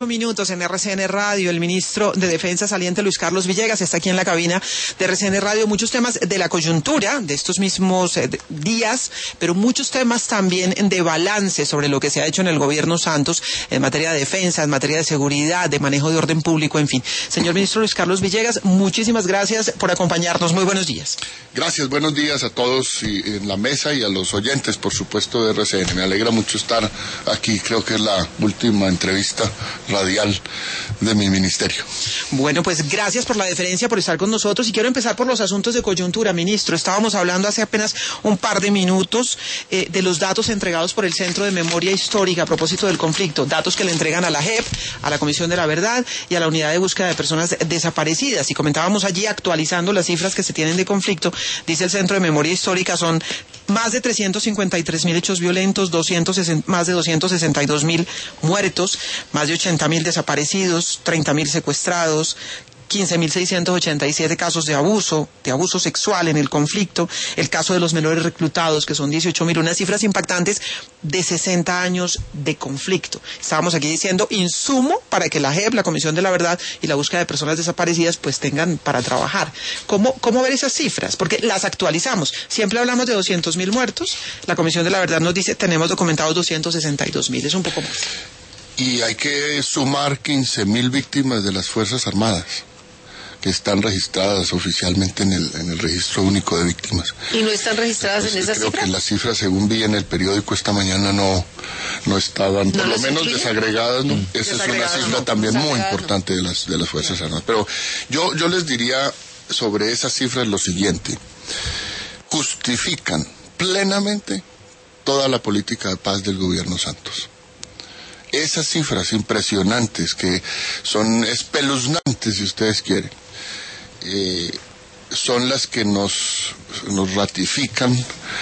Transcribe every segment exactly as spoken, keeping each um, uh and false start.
Minutos en R C N Radio. El ministro de Defensa saliente Luis Carlos Villegas está aquí en la cabina de R C N Radio. Muchos temas de la coyuntura de estos mismos eh, días, pero muchos temas también de balance sobre lo que se ha hecho en el gobierno Santos en materia de defensa, en materia de seguridad, de manejo de orden público, en fin. Señor ministro Luis Carlos Villegas, muchísimas gracias por acompañarnos. Muy buenos días. Gracias, buenos días a todos y en la mesa y a los oyentes, por supuesto, de R C N. Me alegra mucho estar aquí. Creo que es la última entrevista radial de mi ministerio. Bueno, pues gracias por la deferencia, por estar con nosotros, y quiero empezar por los asuntos de coyuntura, ministro. Estábamos hablando hace apenas un par de minutos eh, de los datos entregados por el Centro de Memoria Histórica a propósito del conflicto, datos que le entregan a la J E P, a la Comisión de la Verdad y a la Unidad de Búsqueda de Personas Desaparecidas, y comentábamos allí, actualizando las cifras que se tienen de conflicto, dice el Centro de Memoria Histórica, son más de trescientos cincuenta y tres mil hechos violentos, doscientos sesenta, más de doscientos sesenta y dos mil muertos, más de ochenta mil desaparecidos, treinta mil secuestrados, quince mil seiscientos ochenta y siete casos de abuso, de abuso sexual en el conflicto, el caso de los menores reclutados, que son dieciocho mil, unas cifras impactantes de sesenta años de conflicto. Estábamos aquí diciendo insumo para que la J E P, la Comisión de la Verdad y la Búsqueda de Personas Desaparecidas, pues tengan para trabajar. ¿Cómo, cómo ver esas cifras? Porque las actualizamos. Siempre hablamos de doscientos mil muertos, la Comisión de la Verdad nos dice tenemos documentados doscientos sesenta y dos mil, es un poco más. Y hay que sumar quince mil víctimas de las Fuerzas Armadas, que están registradas oficialmente en el, en el registro único de víctimas. ¿Y no están registradas Entonces, en esa creo cifra? Creo que las cifras, según vi en el periódico esta mañana, no, no estaban, ¿No por lo menos incluyen? desagregadas, ¿no? Mm. Esa Desagregadas, es una cifra no, también muy desagregadas, importante no. de las, de las Fuerzas Armadas. Pero yo, yo les diría sobre esas cifras lo siguiente: justifican plenamente toda la política de paz del gobierno Santos. Esas cifras impresionantes, que son espeluznantes, si ustedes quieren, eh, son las que nos, nos ratifican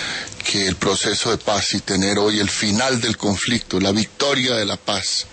que el proceso de paz y tener hoy el final del conflicto, la victoria de la paz,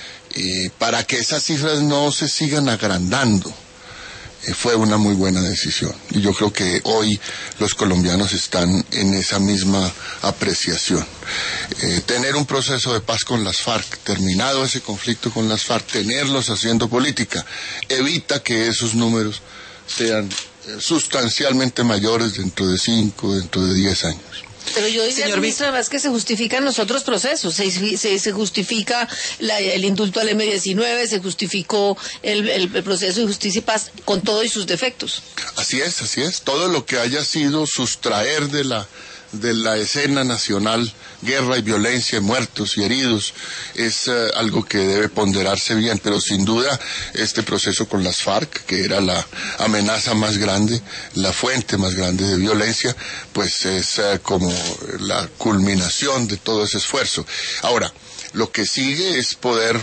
eh, para que esas cifras no se sigan agrandando, eh, fue una muy buena decisión. Y yo creo que hoy los colombianos están en esa misma apreciación. Eh, tener un proceso de paz con las FARC, terminado ese conflicto con las FARC, tenerlos haciendo política, evita que esos números sean eh, sustancialmente mayores dentro de cinco, dentro de diez años. Pero yo diría, Señor ministro, además que se justifican los otros procesos. Se, se, se justifica la, el indulto al eme diecinueve, se justificó el, el, el proceso de justicia y paz con todo y sus defectos. Así es, así es. Todo lo que haya sido sustraer de la de la escena nacional guerra y violencia, muertos y heridos, es uh, algo que debe ponderarse bien, pero sin duda este proceso con las FARC, que era la amenaza más grande, la fuente más grande de violencia, pues es uh, como la culminación de todo ese esfuerzo. Ahora, lo que sigue es poder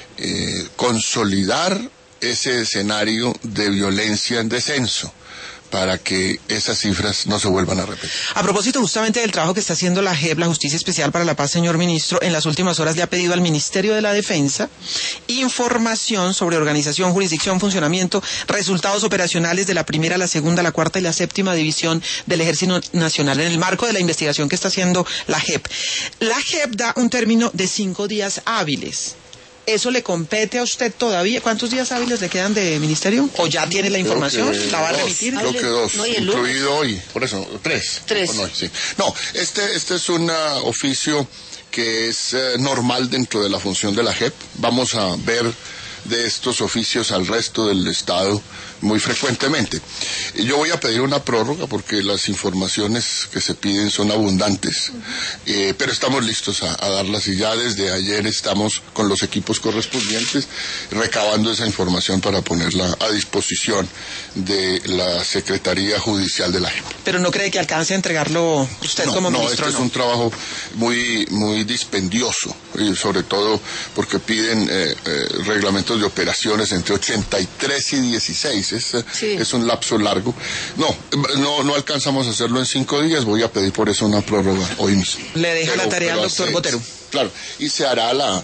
eh, consolidar ese escenario de violencia en descenso, para que esas cifras no se vuelvan a repetir. A propósito justamente del trabajo que está haciendo la J E P, la Justicia Especial para la Paz, señor ministro, en las últimas horas le ha pedido al Ministerio de la Defensa información sobre organización, jurisdicción, funcionamiento, resultados operacionales de la primera, la segunda, la cuarta y la séptima división del Ejército Nacional en el marco de la investigación que está haciendo la J E P. La J E P da un término de cinco días hábiles. ¿Eso le compete a usted todavía? ¿Cuántos días hábiles le quedan de ministerio? ¿O ya tiene la información? Que ¿La va a dos, remitir? Creo que dos, No, incluido hoy. Por eso, tres. Tres. No, sí. no este, este es un uh, oficio que es uh, normal dentro de la función de la J E P. Vamos a ver de estos oficios al resto del Estado muy frecuentemente. Yo voy a pedir una prórroga porque las informaciones que se piden son abundantes, eh, pero estamos listos a, a darlas, y ya desde ayer estamos con los equipos correspondientes recabando esa información para ponerla a disposición de la Secretaría Judicial de la J E P. ¿Pero no cree que alcance a entregarlo usted no, como no, ministro? Este No, es un trabajo muy, muy dispendioso, y sobre todo porque piden eh, eh, reglamentos de operaciones entre ochenta y tres y dieciséis. Es, sí. es un lapso largo. No, no, no alcanzamos a hacerlo en cinco días. Voy a pedir por eso una prórroga hoy mismo. Le deja pero, la tarea al doctor hace, Botero. Claro, y se hará la,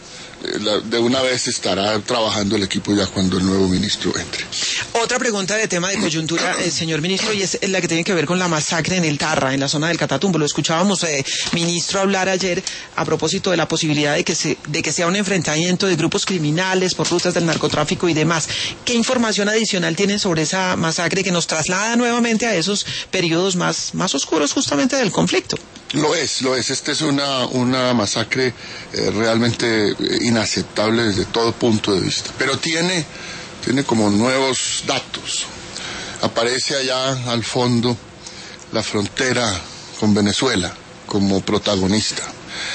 la, de una vez estará trabajando el equipo ya cuando el nuevo ministro entre. Otra pregunta de tema de coyuntura, eh, señor ministro, y es la que tiene que ver con la masacre en el Tarra, en la zona del Catatumbo. Lo escuchábamos, eh, ministro, hablar ayer a propósito de la posibilidad de que, se, de que sea un enfrentamiento de grupos criminales por rutas del narcotráfico y demás. ¿Qué información adicional tienen sobre esa masacre que nos traslada nuevamente a esos periodos más, más oscuros justamente del conflicto? Lo es, lo es. Esta es una, una masacre eh, realmente inaceptable desde todo punto de vista. Pero tiene, tiene como nuevos datos. Aparece allá al fondo la frontera con Venezuela como protagonista.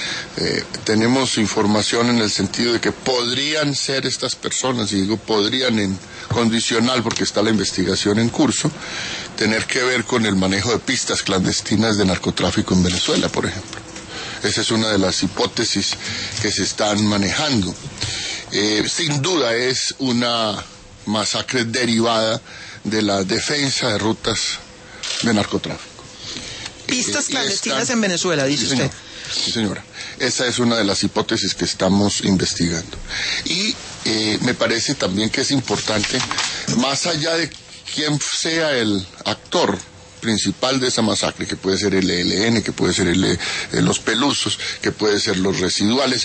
Eh, tenemos información en el sentido de que podrían ser estas personas, y digo podrían en condicional porque está la investigación en curso, tener que ver con el manejo de pistas clandestinas de narcotráfico en Venezuela, por ejemplo. Esa es una de las hipótesis que se están manejando. Eh, sin duda es una masacre derivada de la defensa de rutas de narcotráfico. Pistas eh, clandestinas esta... en Venezuela, dice sí, usted. Señor. Sí, señora. Esa es una de las hipótesis que estamos investigando. Y eh, me parece también que es importante, más allá de quién sea el actor principal de esa masacre, que puede ser el E L N, que puede ser el, eh, los Pelusos, que puede ser los residuales,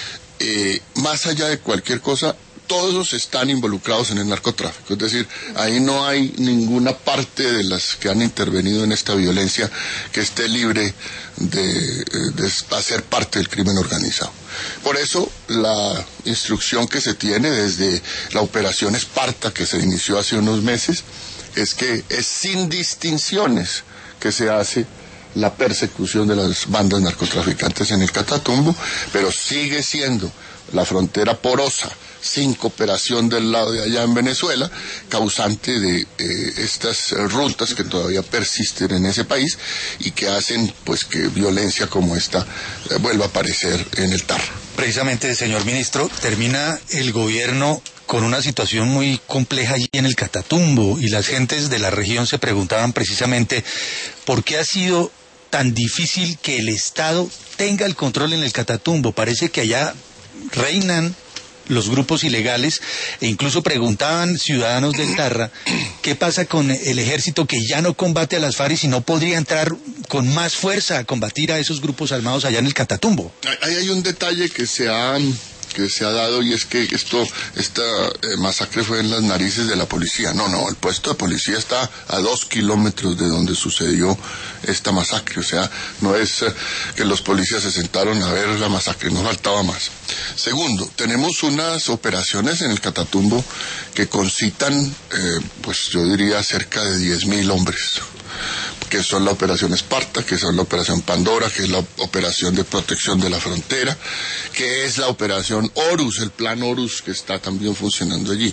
eh, más allá de cualquier cosa, todos están involucrados en el narcotráfico. Es decir, ahí no hay ninguna parte de las que han intervenido en esta violencia que esté libre de, de hacer parte del crimen organizado. Por eso, la instrucción que se tiene desde la operación Esparta, que se inició hace unos meses, es que es sin distinciones que se hace la persecución de las bandas narcotraficantes en el Catatumbo, pero sigue siendo la frontera porosa, sin cooperación del lado de allá en Venezuela, causante de eh, estas rutas que todavía persisten en ese país y que hacen pues que violencia como esta eh, vuelva a aparecer en el Tarra. Precisamente, señor ministro, termina el gobierno con una situación muy compleja allí en el Catatumbo, y las gentes de la región se preguntaban precisamente por qué ha sido tan difícil que el Estado tenga el control en el Catatumbo. Parece que allá reinan los grupos ilegales, e incluso preguntaban ciudadanos del Tarra qué pasa con el ejército que ya no combate a las FARC y si no podría entrar con más fuerza a combatir a esos grupos armados allá en el Catatumbo. Ahí hay un detalle que se ha que se ha dado, y es que esto esta eh, masacre fue en las narices de la policía. No, no, el puesto de policía está a dos kilómetros de donde sucedió esta masacre. O sea, no es eh, que los policías se sentaron a ver la masacre, no faltaba más. Segundo, tenemos unas operaciones en el Catatumbo que concitan, eh, pues yo diría cerca de diez mil hombres, que son la operación Esparta, que son la operación Pandora, que es la operación de protección de la frontera, que es la operación Horus, el plan Horus que está también funcionando allí.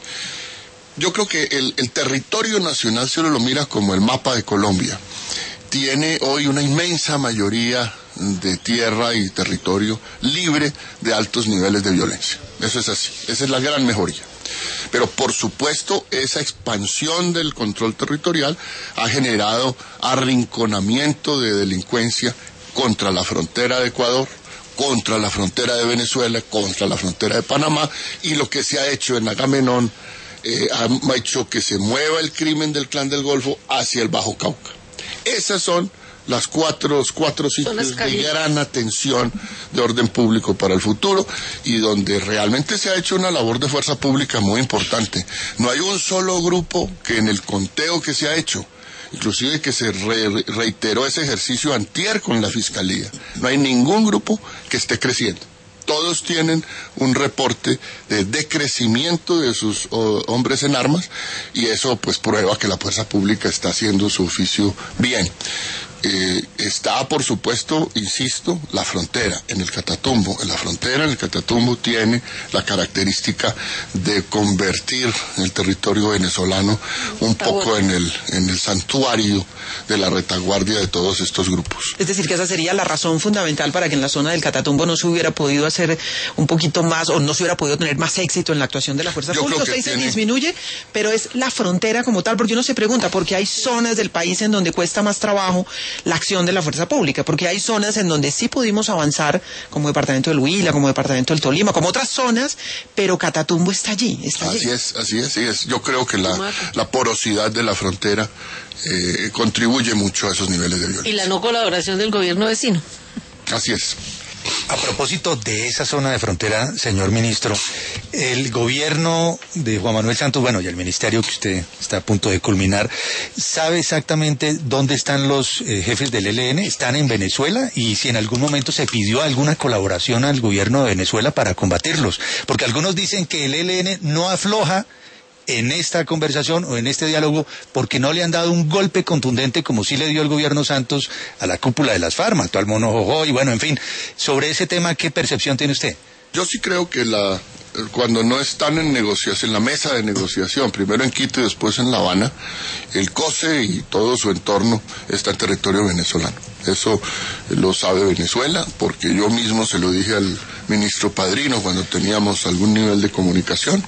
Yo creo que el, el territorio nacional, si uno lo mira como el mapa de Colombia, tiene hoy una inmensa mayoría de tierra y territorio libre de altos niveles de violencia. Eso es así, esa es la gran mejoría. Pero por supuesto esa expansión del control territorial ha generado arrinconamiento de delincuencia contra la frontera de Ecuador, contra la frontera de Venezuela, contra la frontera de Panamá, y lo que se ha hecho en Agamenón eh, ha hecho que se mueva el crimen del Clan del Golfo hacia el Bajo Cauca. Esas son las cuatro, los cuatro sitios de gran atención de orden público para el futuro, y donde realmente se ha hecho una labor de fuerza pública muy importante. No hay un solo grupo que en el conteo que se ha hecho, inclusive que se re reiteró ese ejercicio antier con la Fiscalía, no hay ningún grupo que esté creciendo. Todos tienen un reporte de decrecimiento de sus oh, hombres en armas, y eso pues prueba que la fuerza pública está haciendo su oficio bien. Eh, está, por supuesto, insisto, la frontera en el Catatumbo. La frontera en el Catatumbo tiene la característica de convertir el territorio venezolano un poco en el, en el santuario de la retaguardia de todos estos grupos. Es decir, que esa sería la razón fundamental para que en la zona del Catatumbo no se hubiera podido hacer un poquito más, o no se hubiera podido tener más éxito en la actuación de la fuerza Yo pública. creo que Usted dice tiene... disminuye, pero es la frontera como tal, porque uno se pregunta, porque hay zonas del país en donde cuesta más trabajo la acción de la fuerza pública, porque hay zonas en donde sí pudimos avanzar, como departamento del Huila, como departamento del Tolima, como otras zonas, pero Catatumbo está allí. Está así allí. es, así es, así es. Yo creo que la, la porosidad de la frontera eh, contribuye mucho a esos niveles de violencia. Y la no colaboración del gobierno vecino. Así es. A propósito de esa zona de frontera, señor ministro, el gobierno de Juan Manuel Santos, bueno, y el ministerio que usted está a punto de culminar, ¿sabe exactamente dónde están los eh, jefes del E L N? ¿Están en Venezuela? Y si en algún momento se pidió alguna colaboración al gobierno de Venezuela para combatirlos. Porque algunos dicen que el E L N no afloja en esta conversación o en este diálogo porque no le han dado un golpe contundente como sí le dio el gobierno Santos a la cúpula de las FARC, mató al Mono Jojoy, y bueno, en fin, sobre ese tema, ¿qué percepción tiene usted? Yo sí creo que la cuando no están en negociación, en la mesa de negociación, primero en Quito y después en La Habana, el COSE y todo su entorno está en territorio venezolano. Eso lo sabe Venezuela, porque yo mismo se lo dije al ministro Padrino cuando teníamos algún nivel de comunicación,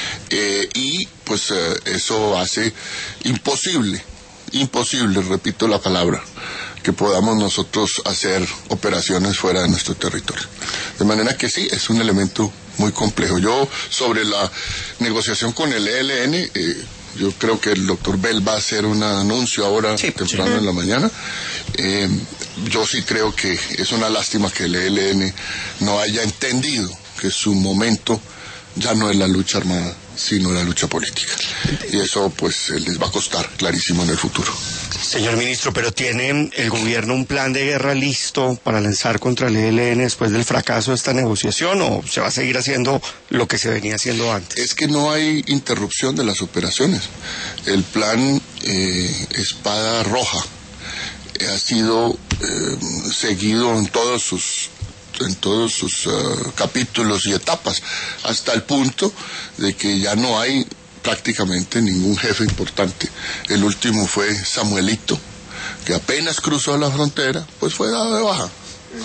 eh, y pues eh, eso hace imposible, imposible, repito la palabra, que podamos nosotros hacer operaciones fuera de nuestro territorio. De manera que sí, es un elemento muy complejo. Yo, sobre la negociación con el E L N, eh, yo creo que el doctor Bell va a hacer un anuncio ahora, sí, temprano sí. en la mañana. Eh, yo sí creo que es una lástima que el E L N no haya entendido que su momento ya no es la lucha armada, sino la lucha política. Y eso pues les va a costar clarísimo en el futuro. Señor ministro, ¿pero tiene el gobierno un plan de guerra listo para lanzar contra el E L N después del fracaso de esta negociación, o se va a seguir haciendo lo que se venía haciendo antes? Es que no hay interrupción de las operaciones. El plan eh, Espada Roja eh, ha sido eh, seguido en todos sus en todos sus uh, capítulos y etapas, hasta el punto de que ya no hay prácticamente ningún jefe importante. El último fue Samuelito, que apenas cruzó la frontera, pues fue dado de baja.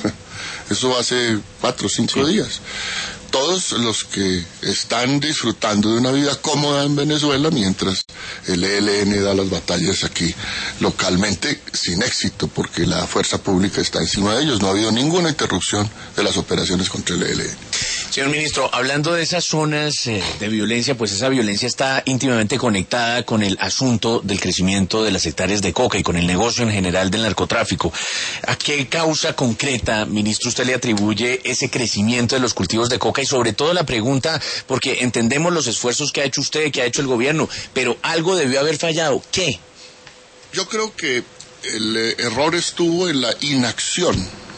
Eso hace cuatro o cinco sí. días. Todos los que están disfrutando de una vida cómoda en Venezuela, mientras el E L N da las batallas aquí localmente, sin éxito, porque la fuerza pública está encima de ellos. No ha habido ninguna interrupción de las operaciones contra el E L N. Señor ministro, hablando de esas zonas eh, de violencia, pues esa violencia está íntimamente conectada con el asunto del crecimiento de las hectáreas de coca y con el negocio en general del narcotráfico. ¿A qué causa concreta, ministro, usted le atribuye ese crecimiento de los cultivos de coca? Y sobre todo la pregunta, porque entendemos los esfuerzos que ha hecho usted, que ha hecho el gobierno, pero algo debió haber fallado. ¿Qué? Yo creo que el eh, error estuvo en la inacción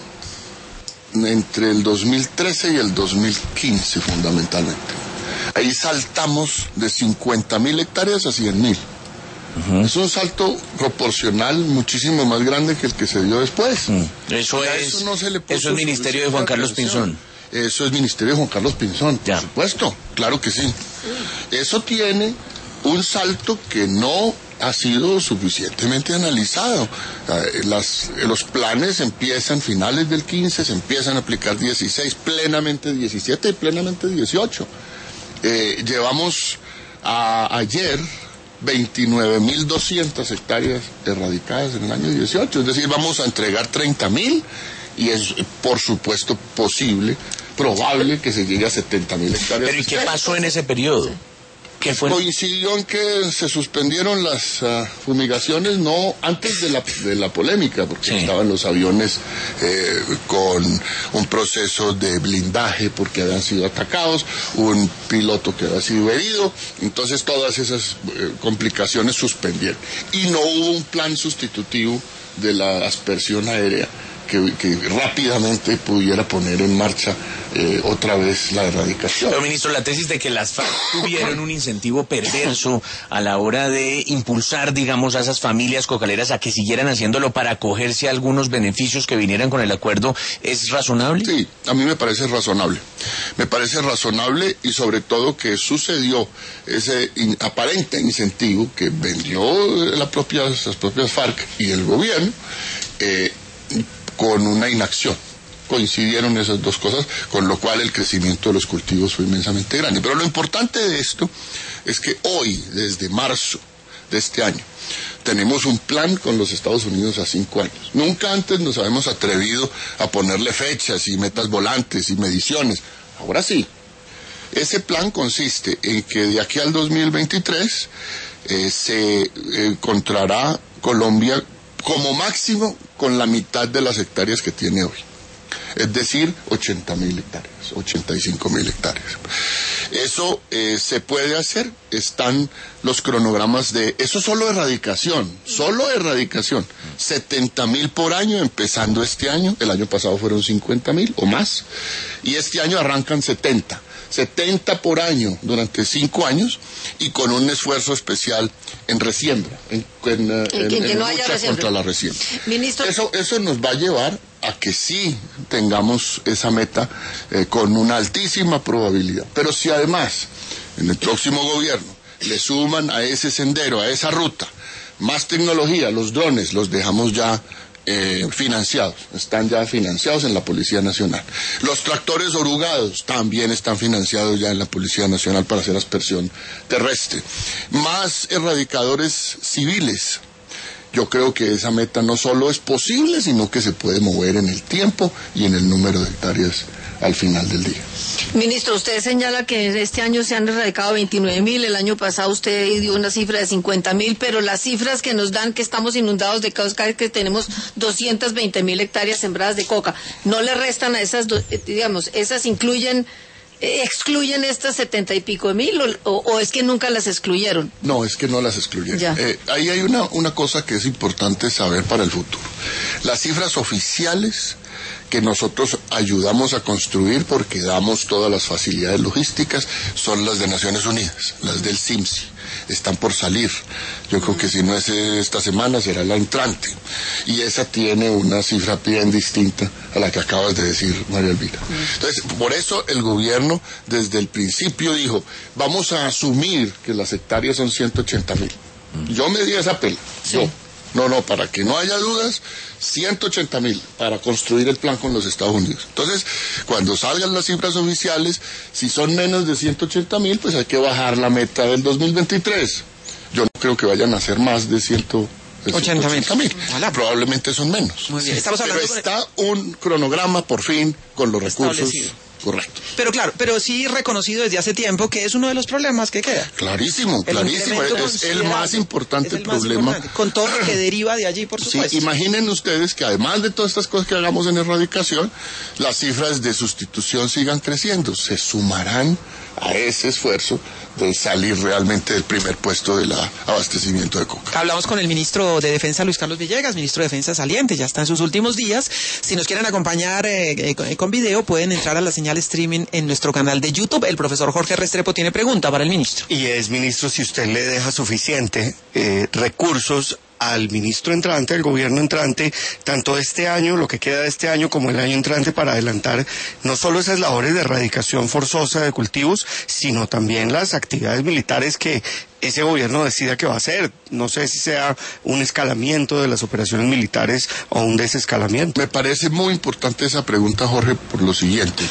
entre el dos mil trece y el dos mil quince fundamentalmente. Ahí saltamos de cincuenta mil hectáreas a cien mil. Uh-huh. Es un salto proporcional muchísimo más grande que el que se dio después. Uh-huh. Eso, es, eso, no se le puso eso es ministerio de Juan Carlos Pinzón. Eso es ministerio de Juan Carlos Pinzón, por ya. supuesto, claro que sí. Eso tiene un salto que no ha sido suficientemente analizado. Las, los planes empiezan finales del quince, se empiezan a aplicar dieciséis, plenamente diecisiete y plenamente dieciocho. Eh, llevamos a, ayer veintinueve mil doscientas hectáreas erradicadas en el año dieciocho, es decir, vamos a entregar treinta mil y es por supuesto posible, probable que se llegue a setenta mil hectáreas. ¿Pero y qué pasó en ese periodo? ¿Qué fue? Coincidió en que se suspendieron las uh, fumigaciones, no antes de la, de la polémica, porque sí. estaban los aviones eh, con un proceso de blindaje porque habían sido atacados, un piloto que había sido herido, entonces todas esas eh, complicaciones suspendieron. Y no hubo un plan sustitutivo de la aspersión aérea que, que rápidamente pudiera poner en marcha eh, otra vez la erradicación. Pero, ministro, la tesis de que las FARC tuvieron un incentivo perverso a la hora de impulsar, digamos, a esas familias cocaleras a que siguieran haciéndolo para acogerse a algunos beneficios que vinieran con el acuerdo, ¿es razonable? Sí, a mí me parece razonable. Me parece razonable y sobre todo que sucedió ese in, aparente incentivo que vendió la propia, las propias FARC y el gobierno, eh, con una inacción. Coincidieron esas dos cosas, con lo cual el crecimiento de los cultivos fue inmensamente grande. Pero lo importante de esto es que hoy, desde marzo de este año, tenemos un plan con los Estados Unidos a cinco años. Nunca antes nos habíamos atrevido a ponerle fechas y metas volantes y mediciones. Ahora sí. Ese plan consiste en que de aquí al dos mil veintitrés eh, se eh, encontrará Colombia como máximo con la mitad de las hectáreas que tiene hoy. Es decir, ochenta mil hectáreas, ochenta y cinco mil hectáreas. Eso eh, se puede hacer, están los cronogramas de, eso solo erradicación, solo erradicación, setenta mil por año empezando este año, el año pasado fueron cincuenta mil o más, y este año arrancan setenta. setenta por año durante cinco años y con un esfuerzo especial en resiembra, en, en, en, en, en no lucha contra la resiembra. Ministro... Eso, eso nos va a llevar a que sí tengamos esa meta eh, con una altísima probabilidad. Pero si además en el próximo gobierno le suman a ese sendero, a esa ruta, más tecnología, los drones los dejamos ya Eh, financiados, están ya financiados en la Policía Nacional. Los tractores orugados también están financiados ya en la Policía Nacional para hacer aspersión terrestre. Más erradicadores civiles. Yo creo que esa meta no solo es posible, sino que se puede mover en el tiempo y en el número de hectáreas al final del día. Ministro, usted señala que este año se han erradicado veintinueve mil, el año pasado usted dio una cifra de cincuenta mil, pero las cifras que nos dan que estamos inundados de coca es que tenemos doscientas veinte mil hectáreas sembradas de coca. ¿No le restan a esas, digamos, esas incluyen, eh, excluyen estas setenta y pico de mil o, o es que nunca las excluyeron? No, es que no las excluyeron. Eh, ahí hay una, una cosa que es importante saber para el futuro. Las cifras oficiales que nosotros ayudamos a construir porque damos todas las facilidades logísticas son las de Naciones Unidas, las del C I M S I, están por salir. Yo creo que si no es esta semana será la entrante y esa tiene una cifra bien distinta a la que acabas de decir, María Elvira. Entonces, por eso el gobierno desde el principio dijo, vamos a asumir que las hectáreas son ciento ochenta mil. Yo me di esa pela, sí. yo. No, no, para que no haya dudas, ciento ochenta mil para construir el plan con los Estados Unidos. Entonces, cuando salgan las cifras oficiales, si son menos de ciento ochenta mil, pues hay que bajar la meta del dos mil veintitrés. Yo no creo que vayan a ser más de ciento ochenta mil. Probablemente son menos. Muy bien. Estamos hablando Pero está un cronograma, por fin, con los recursos. Correcto. Pero claro, pero sí reconocido desde hace tiempo que es uno de los problemas que queda. Clarísimo, clarísimo. Es el más importante el problema. Importante, con todo lo que deriva de allí, por supuesto. Sí, imaginen ustedes que además de todas estas cosas que hagamos en erradicación, las cifras de sustitución sigan creciendo. Se sumarán a ese esfuerzo de salir realmente del primer puesto del abastecimiento de coca. Hablamos con el ministro de Defensa, Luis Carlos Villegas, ministro de Defensa saliente, ya está en sus últimos días. Si nos quieren acompañar eh, eh, con video, pueden entrar a la señal streaming en nuestro canal de YouTube. El profesor Jorge Restrepo tiene pregunta para el ministro. Y es, ministro, si usted le deja suficiente eh, recursos al ministro entrante, al gobierno entrante, tanto este año, lo que queda de este año, como el año entrante, para adelantar no solo esas labores de erradicación forzosa de cultivos, sino también las actividades militares que ese gobierno decida que va a hacer. No sé si sea un escalamiento de las operaciones militares o un desescalamiento. Me parece muy importante esa pregunta, Jorge, por lo siguiente.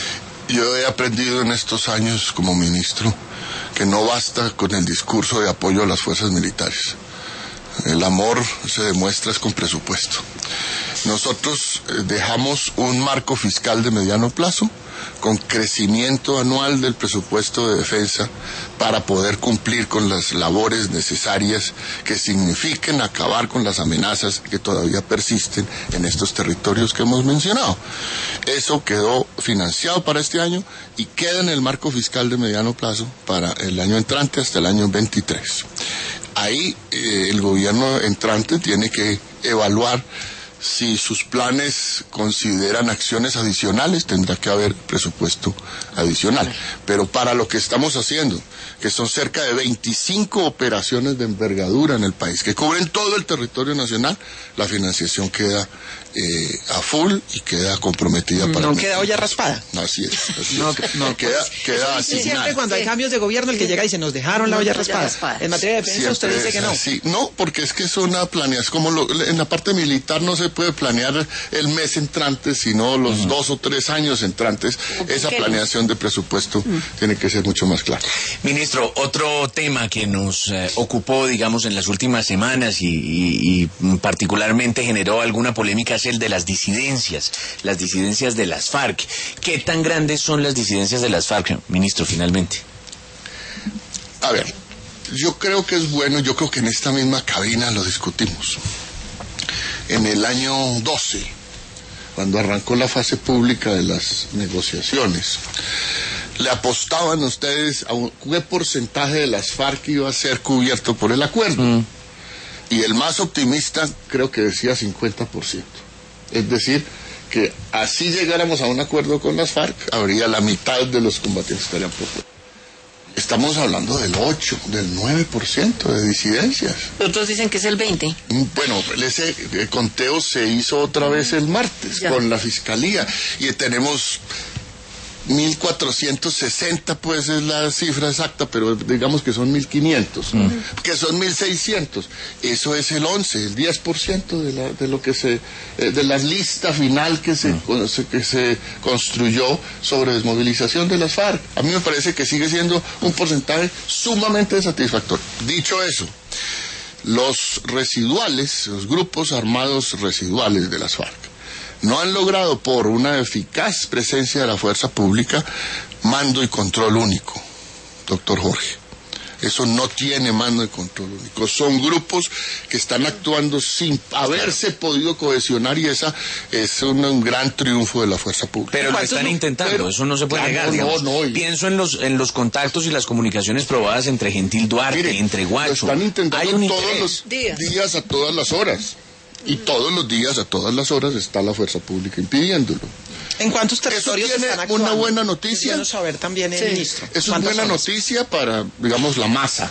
Yo he aprendido en estos años como ministro que no basta con el discurso de apoyo a las fuerzas militares. El amor se demuestra es con presupuesto. Nosotros dejamos un marco fiscal de mediano plazo con crecimiento anual del presupuesto de defensa para poder cumplir con las labores necesarias que signifiquen acabar con las amenazas que todavía persisten en estos territorios que hemos mencionado. Eso quedó financiado para este año y queda en el marco fiscal de mediano plazo para el año entrante hasta el año veintitrés. Ahí eh, el gobierno entrante tiene que evaluar si sus planes consideran acciones adicionales, tendrá que haber presupuesto adicional. Pero para lo que estamos haciendo, que son cerca de veinticinco operaciones de envergadura en el país, que cubren todo el territorio nacional, la financiación queda eh, a full y queda comprometida para... No queda olla raspada. Así es. Así No, es. no, queda, queda Sí, asignada. siempre cuando hay cambios de gobierno, el que llega dice, nos dejaron la No, olla olla raspada. raspada. En materia de defensa usted Siempre dice que es no. así. No, porque es que es una planeación, como lo, en la parte militar no se puede planear el mes entrante, sino los uh-huh. dos o tres años entrantes. Esa ¿Qué? planeación de presupuesto uh-huh. tiene que ser mucho más clara. Ministro, otro tema que nos eh, ocupó, digamos, en las últimas semanas y, y, y particularmente generó alguna polémica es el de las disidencias, las disidencias de las FARC. ¿Qué tan grandes son las disidencias de las FARC, ministro, finalmente? A ver, yo creo que es bueno, yo creo que en esta misma cabina lo discutimos. En el año doce, cuando arrancó la fase pública de las negociaciones, le apostaban ustedes a un, qué porcentaje de las FARC iba a ser cubierto por el acuerdo. Mm. Y el más optimista creo que decía cincuenta por ciento. Es decir, que así llegáramos a un acuerdo con las FARC, habría la mitad de los combatientes que estarían por fuera. Estamos hablando del ocho, del nueve por ciento de disidencias. Otros dicen que es el veinte. Bueno, ese conteo se hizo otra vez el martes ya. Con la Fiscalía y tenemos mil cuatrocientos sesenta, pues es la cifra exacta, pero digamos que son mil quinientos, ¿no? Mm. Que son mil seiscientos. Eso es el once, el diez por ciento de, la, de lo que se, eh, de la lista final que se, mm. que se construyó sobre desmovilización de las FARC. A mí me parece que sigue siendo un porcentaje sumamente satisfactorio. Dicho eso, los residuales, los grupos armados residuales de las FARC, no han logrado, por una eficaz presencia de la fuerza pública, mando y control único, doctor Jorge. Eso no tiene mando y control único. Son grupos que están actuando sin haberse podido cohesionar y esa es un, un gran triunfo de la fuerza pública. Pero lo están no, intentando, pero, eso no se puede claro, negar. No, no, y... Pienso en los en los contactos y las comunicaciones probadas entre Gentil Duarte, Mire, entre Guacho. Lo están intentando Hay un todos interés. los días. días, a todas las horas. Y todos los días, a todas las horas, está la fuerza pública impidiéndolo. ¿En cuántos territorios Eso tiene están actuando? una buena noticia. Quiero saber también, el sí. ministro. Eso es buena horas? noticia para, digamos, la masa.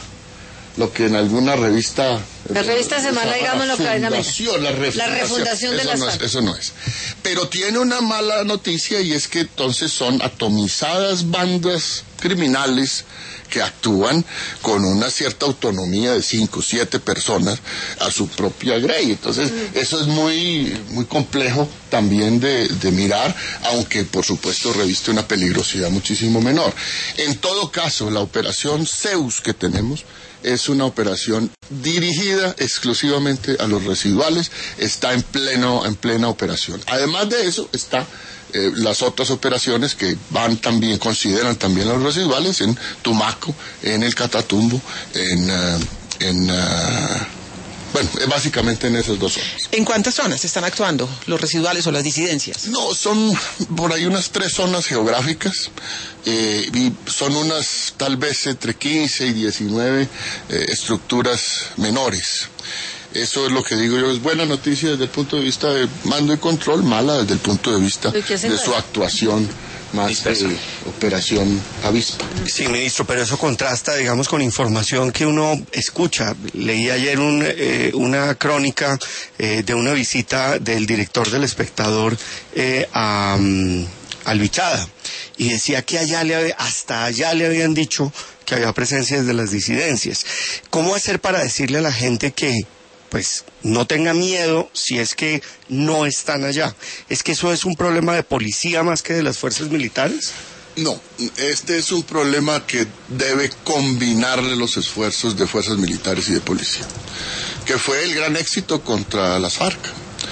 Lo que en alguna revista... La revista Semana, digamos, lo que hay en la La refundación. La refundación de eso las no FARC. es, Eso no es. Pero tiene una mala noticia y es que entonces son atomizadas bandas criminales que actúan con una cierta autonomía de cinco, siete personas a su propia grey. Entonces, mm. eso es muy, muy complejo también de, de mirar, aunque por supuesto reviste una peligrosidad muchísimo menor. En todo caso, la operación Zeus que tenemos es una operación dirigida exclusivamente a los residuales, está en pleno, en plena operación. Además de eso, está Eh, las otras operaciones que van también, consideran también a los residuales en Tumaco, en el Catatumbo, en, uh, en uh, bueno, básicamente en esas dos zonas. ¿En cuántas zonas están actuando los residuales o las disidencias? No, son por ahí unas tres zonas geográficas, eh, y son unas tal vez entre quince y diecinueve eh, estructuras menores. Eso es lo que digo yo, es buena noticia desde el punto de vista de mando y control, mala desde el punto de vista de su actuación más eh, operación avispa. Sí, ministro, pero eso contrasta, digamos, con información que uno escucha. Leí ayer un, eh, una crónica eh, de una visita del director del Espectador eh, a, um, a Luchada, y decía que allá le, hasta allá le habían dicho que había presencias de las disidencias. ¿Cómo hacer para decirle a la gente que pues no tenga miedo si es que no están allá? ¿Es que eso es un problema de policía más que de las fuerzas militares? No, este es un problema que debe combinarle los esfuerzos de fuerzas militares y de policía, que fue el gran éxito contra las FARC.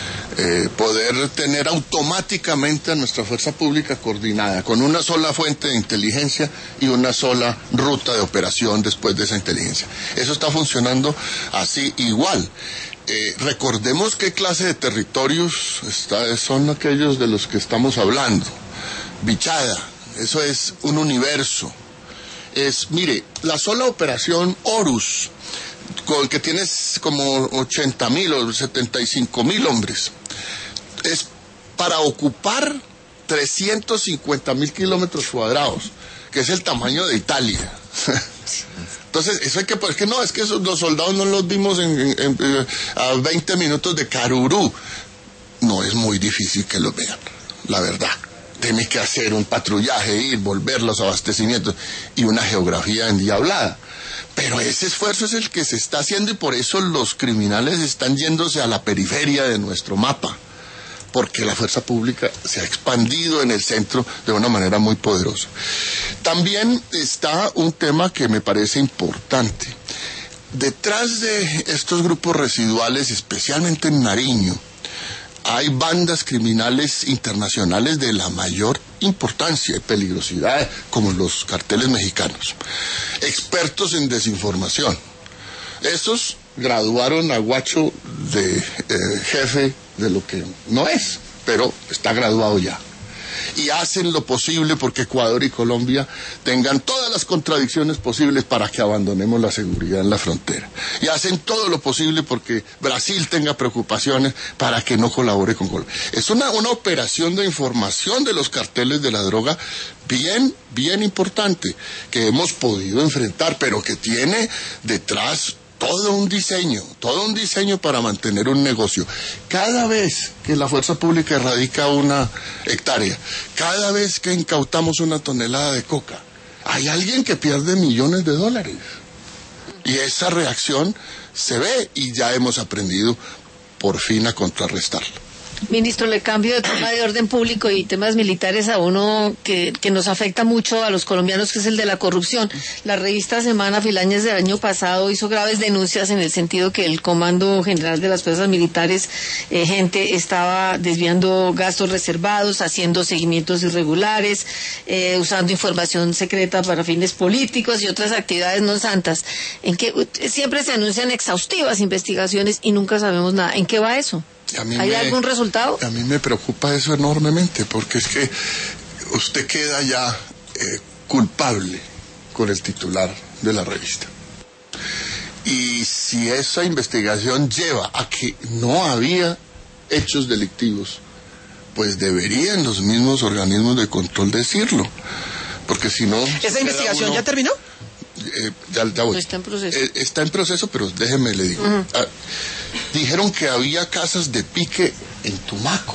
Eh, poder tener automáticamente a nuestra fuerza pública coordinada con una sola fuente de inteligencia y una sola ruta de operación después de esa inteligencia. Eso está funcionando así igual. Eh, recordemos qué clase de territorios está, son aquellos de los que estamos hablando. Bichada, eso es un universo. Es, mire, la sola operación Horus, con que tienes como ochenta mil o setenta y cinco mil hombres, es para ocupar trescientos cincuenta mil kilómetros cuadrados, que es el tamaño de Italia. Entonces, eso hay que, pues que no, es que esos, los soldados no los dimos en, en, en, a veinte minutos de Carurú. no es muy difícil que lo vean, la verdad. Tiene que hacer un patrullaje, ir, volver los abastecimientos y una geografía endiablada. Pero ese esfuerzo es el que se está haciendo y por eso los criminales están yéndose a la periferia de nuestro mapa, porque la fuerza pública se ha expandido en el centro de una manera muy poderosa. También está un tema que me parece importante. Detrás de estos grupos residuales, especialmente en Nariño, hay bandas criminales internacionales de la mayor importancia y peligrosidad, como los carteles mexicanos, expertos en desinformación. Estos graduaron a Guacho de eh, jefe de lo que no es, pero está graduado ya. Y hacen lo posible porque Ecuador y Colombia tengan todas las contradicciones posibles para que abandonemos la seguridad en la frontera. Y hacen todo lo posible porque Brasil tenga preocupaciones para que no colabore con Colombia. Es una, una operación de información de los carteles de la droga bien, bien importante, que hemos podido enfrentar, pero que tiene detrás todo un diseño, todo un diseño para mantener un negocio. Cada vez que la fuerza pública erradica una hectárea, cada vez que incautamos una tonelada de coca, hay alguien que pierde millones de dólares. Y esa reacción se ve y ya hemos aprendido por fin a contrarrestarla. Ministro, le cambio de tema de orden público y temas militares a uno que, que nos afecta mucho a los colombianos, que es el de la corrupción. La revista Semana Filañez del año pasado hizo graves denuncias en el sentido que el Comando General de las Fuerzas Militares, eh, gente, estaba desviando gastos reservados, haciendo seguimientos irregulares, eh, usando información secreta para fines políticos y otras actividades no santas. En que siempre se anuncian exhaustivas investigaciones y nunca sabemos nada. ¿En qué va eso? ¿Hay me, algún resultado? A mí me preocupa eso enormemente, porque es que usted queda ya eh, culpable con el titular de la revista. Y si esa investigación lleva a que no había hechos delictivos, pues deberían los mismos organismos de control decirlo, porque si no... ¿Esa investigación uno... ya terminó? Eh, ya, ya voy. Está en proceso. Eh, está en proceso, pero déjeme le digo. Uh-huh. Ah, dijeron que había casas de pique en Tumaco.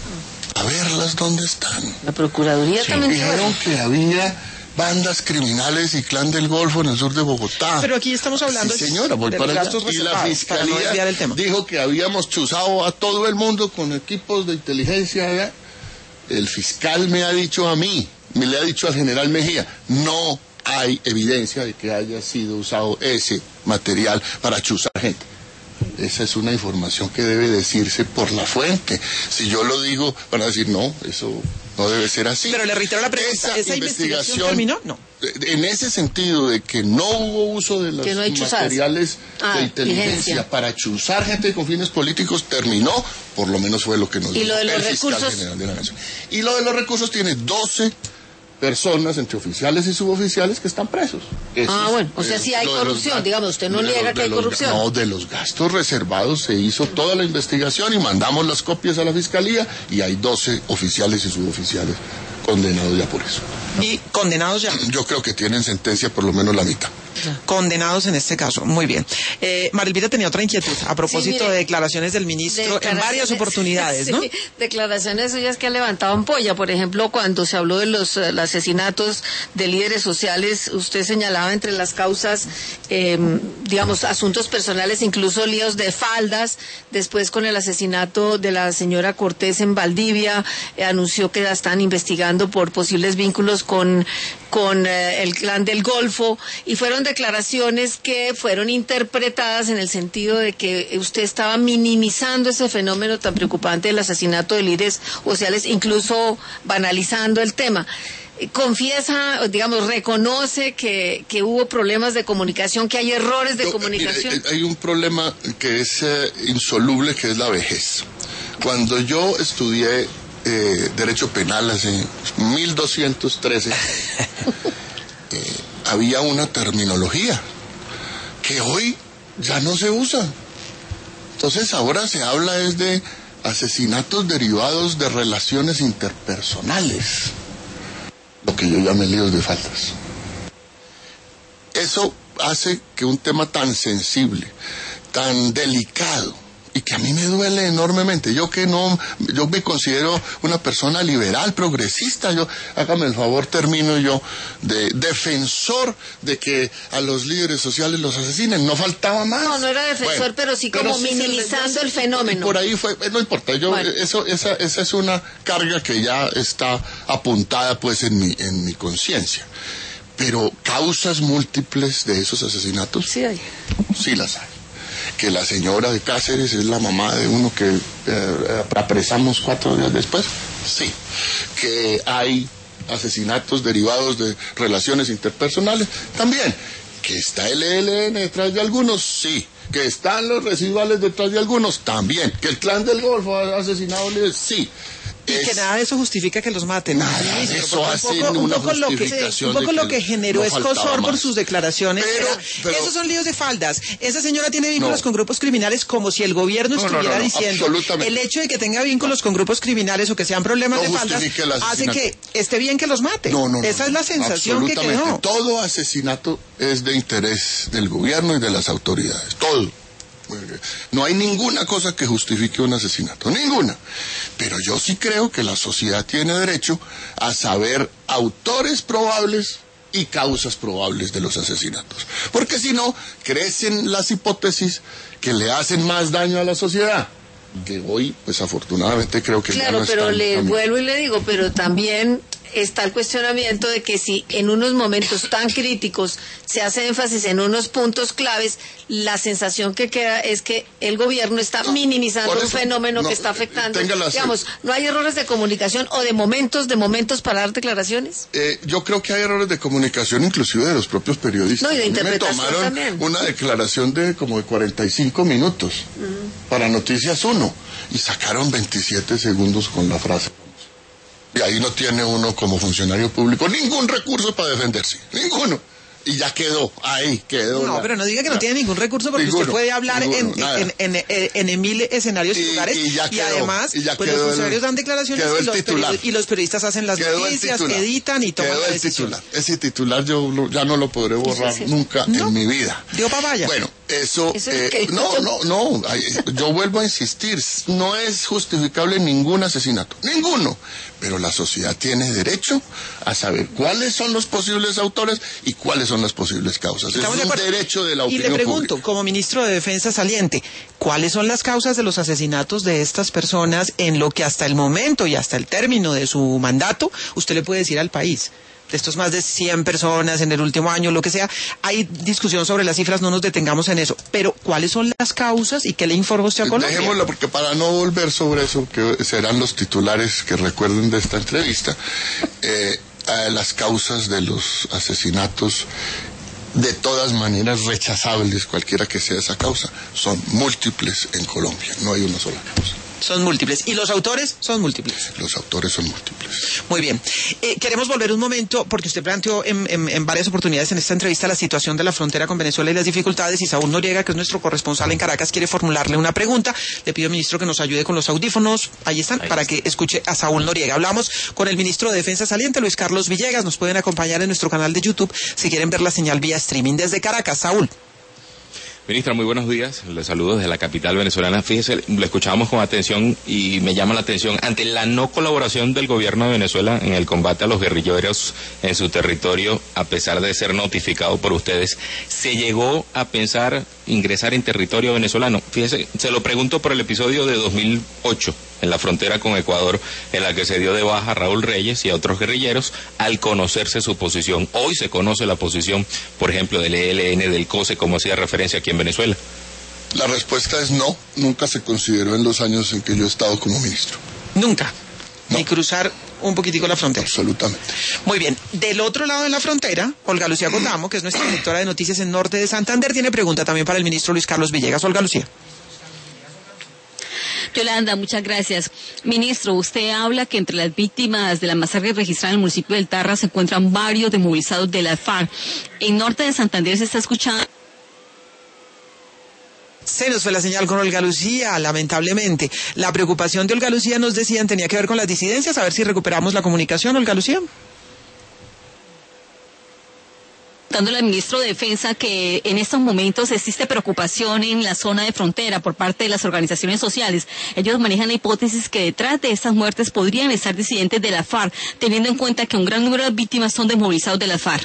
A verlas dónde están. La Procuraduría sí. también. Dijeron que había bandas criminales y clan del Golfo en el sur de Bogotá. Pero aquí estamos hablando sí, señora, voy de para los allá. gastos Y la fiscalía no tema. dijo que habíamos chuzado a todo el mundo con equipos de inteligencia allá. El fiscal me ha dicho a mí, me le ha dicho al general Mejía, no hay evidencia de que haya sido usado ese material para chuzar gente. Esa es una información que debe decirse por la fuente. Si yo lo digo, van a decir, no, eso no debe ser así. Pero le reitero la pregunta, ¿esa, ¿esa investigación, investigación terminó? No. En ese sentido de que no hubo uso de los no materiales ah, de inteligencia para chuzar gente con fines políticos, terminó, por lo menos fue lo que nos dijo ¿Y lo de los el fiscal recursos? general de la Nación. Y lo de los recursos tiene doce personas, entre oficiales y suboficiales, que están presos. Eso ah, bueno, o sea, si sí hay corrupción, los, digamos, usted no niega los, que hay los, corrupción. No, de los gastos reservados se hizo toda la investigación y mandamos las copias a la Fiscalía y hay doce oficiales y suboficiales condenados ya por eso. ¿Y condenados ya? Yo creo que tienen sentencia por lo menos la mitad. Condenados en este caso, muy bien. Eh, Marilvita tenía otra inquietud a propósito sí, mire, de declaraciones del ministro declaraciones, en varias oportunidades, ¿no? Sí, declaraciones suyas que ha levantado ampolla. Por ejemplo, cuando se habló de los uh, asesinatos de líderes sociales, usted señalaba entre las causas, eh, digamos, asuntos personales, incluso líos de faldas. Después, con el asesinato de la señora Cortés en Valdivia, eh, anunció que la están investigando por posibles vínculos con con eh, el clan del Golfo, y fueron declaraciones que fueron interpretadas en el sentido de que usted estaba minimizando ese fenómeno tan preocupante del asesinato de líderes sociales, incluso banalizando el tema. Confiesa, digamos, reconoce que, que hubo problemas de comunicación, que hay errores de no, comunicación. Mire, hay un problema que es eh, insoluble, que es la vejez. Cuando yo estudié Eh, derecho penal hace mil doscientos trece eh, había una terminología que hoy ya no se usa. Entonces ahora se habla es de asesinatos derivados de relaciones interpersonales, lo que yo llamé líos de faltas. Eso hace que un tema tan sensible, tan delicado y que a mí me duele enormemente. Yo que no, yo me considero una persona liberal, progresista, yo, hágame el favor, termino yo de defensor de que a los líderes sociales los asesinen, no faltaba más. No, no era defensor, bueno, pero sí como pero minimizando sí, el fenómeno. Por ahí fue, no importa, yo, bueno. eso, esa, esa es una carga que ya está apuntada pues en mi, en mi conciencia. Pero causas múltiples de esos asesinatos, sí hay. Sí las hay. Que la señora de Cáceres es la mamá de uno que eh, apresamos cuatro días después, sí. Que hay asesinatos derivados de relaciones interpersonales, también. Que está el E L N detrás de algunos, sí. Que están los residuales detrás de algunos, también. Que el clan del Golfo ha asesinado, sí. Y es... que nada de eso justifica que los maten. Nada de eso hace una justificación. Un poco lo que generó no escozor por sus declaraciones. Pero, era, pero, esos son líos de faldas. Esa señora tiene vínculos no, con grupos criminales como si el gobierno no, estuviera no, no, no, diciendo el hecho de que tenga vínculos con grupos criminales o que sean problemas no de faldas hace que esté bien que los mate. No, no, Esa no, es la sensación que quedó. Todo asesinato es de interés del gobierno y de las autoridades. Todo. No hay ninguna cosa que justifique un asesinato, ninguna. Pero yo sí creo que la sociedad tiene derecho a saber autores probables y causas probables de los asesinatos. Porque si no, crecen las hipótesis que le hacen más daño a la sociedad. Que hoy, pues afortunadamente creo que claro, ya no pero están, le también. vuelvo y le digo, pero también está el cuestionamiento de que si en unos momentos tan críticos se hace énfasis en unos puntos claves, la sensación que queda es que el gobierno está no, minimizando eso, un fenómeno no, que está afectando. Digamos, ¿no hay errores de comunicación o de momentos, de momentos para dar declaraciones? Eh, yo creo que hay errores de comunicación inclusive de los propios periodistas. No, y de interpretación me tomaron también. Una declaración de como de cuarenta y cinco minutos uh-huh. para Noticias uno y sacaron veintisiete segundos con la frase. Y ahí no tiene uno como funcionario público ningún recurso para defenderse, ninguno. Y ya quedó, ahí quedó. No, la, pero no diga que la, no tiene ningún recurso porque ninguno, usted puede hablar ninguno, en, en, en, en, en mil escenarios y, y lugares y, ya quedó, y además y ya pues los funcionarios el, dan declaraciones y los, y los periodistas hacen las quedó noticias, editan y toman quedó la el decisión. Titular. Ese titular yo lo, ya no lo podré borrar sí, sí, sí. nunca ¿no? en mi vida. Dio papaya. Bueno, eso, eso eh, es no, no, no, yo vuelvo a insistir, no es justificable ningún asesinato, ninguno. Pero la sociedad tiene derecho a saber cuáles son los posibles autores y cuáles son las posibles causas. Es un derecho de la opinión pública. Y le pregunto, pública. como ministro de Defensa saliente, ¿cuáles son las causas de los asesinatos de estas personas en lo que hasta el momento y hasta el término de su mandato usted le puede decir al país? De estos más de cien personas en el último año, lo que sea, hay discusión sobre las cifras, no nos detengamos en eso, pero ¿cuáles son las causas y qué le informa usted a Colombia? Dejémoslo, porque para no volver sobre eso, que serán los titulares que recuerden de esta entrevista, eh, las causas de los asesinatos, de todas maneras rechazables, cualquiera que sea esa causa, son múltiples en Colombia, no hay una sola causa. Son múltiples. ¿Y los autores? Son múltiples. Los autores son múltiples. Muy bien. Eh, queremos volver un momento, porque usted planteó en, en, en varias oportunidades en esta entrevista la situación de la frontera con Venezuela y las dificultades, y Saúl Noriega, que es nuestro corresponsal en Caracas, quiere formularle una pregunta. Le pido al ministro que nos ayude con los audífonos. Ahí están, Ahí para está. que escuche a Saúl Noriega. Hablamos con el ministro de Defensa saliente, Luis Carlos Villegas. Nos pueden acompañar en nuestro canal de YouTube si quieren ver la señal vía streaming. Desde Caracas, Saúl. Ministra, muy buenos días. Les saludo desde la capital venezolana. Fíjese, lo escuchamos con atención y me llama la atención. Ante la no colaboración del gobierno de Venezuela en el combate a los guerrilleros en su territorio, a pesar de ser notificado por ustedes, ¿se llegó a pensar ingresar en territorio venezolano? Fíjese, se lo pregunto por el episodio de dos mil ocho, en la frontera con Ecuador, en la que se dio de baja a Raúl Reyes y a otros guerrilleros al conocerse su posición. Hoy se conoce la posición, por ejemplo, del E L N, del COSE, como hacía referencia aquí en Venezuela. La respuesta es no, nunca se consideró en los años en que yo he estado como ministro. Nunca, no. Ni cruzar un poquitico la frontera. Absolutamente. Muy bien, del otro lado de la frontera, Olga Lucía Gotamo, que es nuestra directora de noticias en Norte de Santander, tiene pregunta también para el ministro Luis Carlos Villegas. Olga Lucía. Yolanda, muchas gracias. Ministro, usted habla que entre las víctimas de la masacre registrada en el municipio del Tarra se encuentran varios desmovilizados de la FARC. En Norte de Santander se está escuchando... Se nos fue la señal con Olga Lucía, lamentablemente. La preocupación de Olga Lucía, nos decían, tenía que ver con las disidencias. A ver si recuperamos la comunicación, Olga Lucía. Dándole al ministro de Defensa que en estos momentos existe preocupación en la zona de frontera por parte de las organizaciones sociales. Ellos manejan la hipótesis que detrás de estas muertes podrían estar disidentes de la FARC, teniendo en cuenta que un gran número de víctimas son desmovilizados de la FARC.